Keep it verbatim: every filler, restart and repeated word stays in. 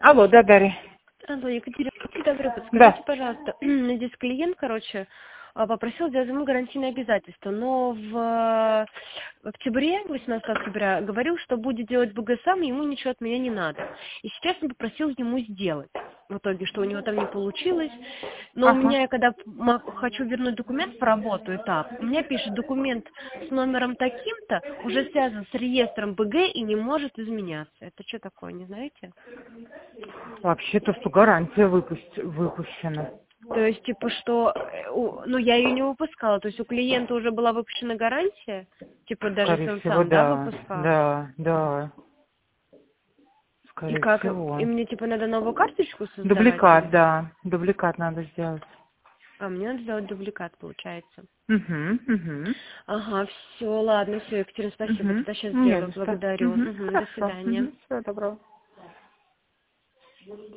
Алло, да, Дарья. Алло, Екатерина, добро, подскажите, Да. пожалуйста, здесь клиент, короче, а, попросил сделать ему гарантийное обязательство, но в, в октябре, восемнадцатого октября, говорил, что будет делать БГ сам, и ему ничего от меня не надо. И сейчас он попросил ему сделать. В итоге, что у него там не получилось. Но у Ага. меня, я когда м- хочу вернуть документ в работу, этап, у меня пишет документ с номером таким-то, уже связан с реестром БГ и не может изменяться. Это что такое, не знаете? Вообще-то, что гарантия выпусть... выпущена. То есть, типа, что, э, у- ну, я ее не выпускала, то есть у клиента уже была выпущена гарантия, типа, даже если Скорее он всего, сам, да, да. выпускал? Да, да. И Скорее как, и всего. мне, типа, надо новую карточку создавать Дубликат, или? да. Дубликат надо сделать. А, мне надо сделать дубликат, получается. Угу, угу. Ага, все, ладно, все, Екатерина, спасибо, Угу. тогда сейчас Не сделаю, за что. благодарю. Угу. Мгм, до Хорошо. свидания. Угу. Всего доброго.